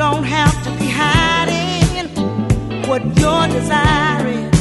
don't have to be hiding what your desire is.